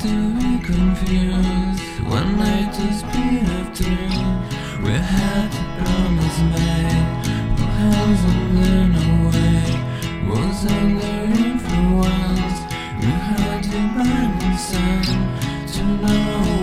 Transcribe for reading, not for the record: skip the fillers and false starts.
to be confused one night to speed of two. We had the promise made, our hands on our way. Was under influence, we had the burning sun to know